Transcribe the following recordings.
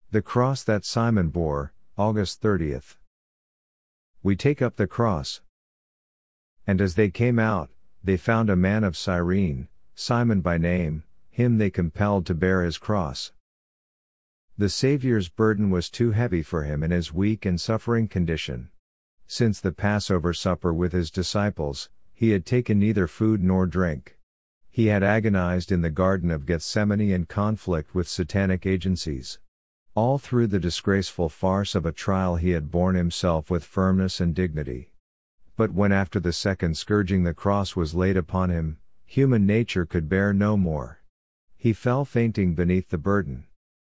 The cross that Simon bore, August 30th. We take up the cross. And as they came out, they found a man of Cyrene, Simon by name, him they compelled to bear his cross. The Saviour's burden was too heavy for him in his weak and suffering condition. Since the Passover supper with his disciples, he had taken neither food nor drink. He had agonized in the Garden of Gethsemane in conflict with satanic agencies. All through the disgraceful farce of a trial he had borne himself with firmness and dignity. But when after the second scourging the cross was laid upon him, human nature could bear no more. He fell fainting beneath the burden.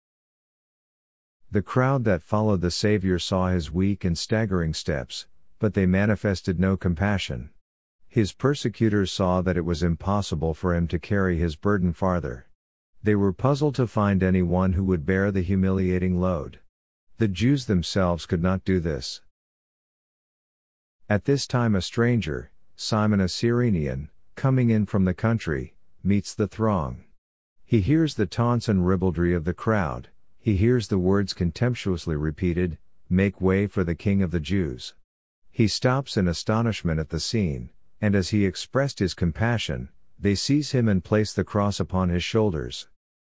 The crowd that followed the Savior saw his weak and staggering steps, but they manifested no compassion. His persecutors saw that it was impossible for him to carry his burden farther. They were puzzled to find anyone who would bear the humiliating load. The Jews themselves could not do this. At this time a stranger, Simon a Cyrenian, coming in from the country, meets the throng. He hears the taunts and ribaldry of the crowd, he hears the words contemptuously repeated, "Make way for the King of the Jews." He stops in astonishment at the scene, and as he expressed his compassion, they seize him and place the cross upon his shoulders.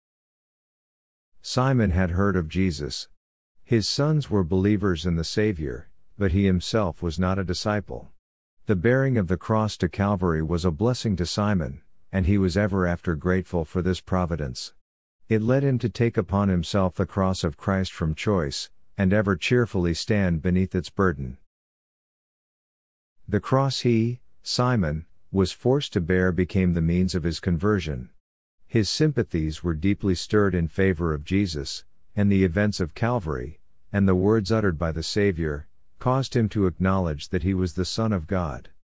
Simon had heard of Jesus. His sons were believers in the Savior, but he himself was not a disciple. The bearing of the cross to Calvary was a blessing to Simon, and he was ever after grateful for this providence. It led him to take upon himself the cross of Christ from choice, and ever cheerfully stand beneath its burden. The cross he, Simon, was forced to bear became the means of his conversion. His sympathies were deeply stirred in favor of Jesus, and the events of Calvary, and the words uttered by the Savior, caused him to acknowledge that he was the Son of God.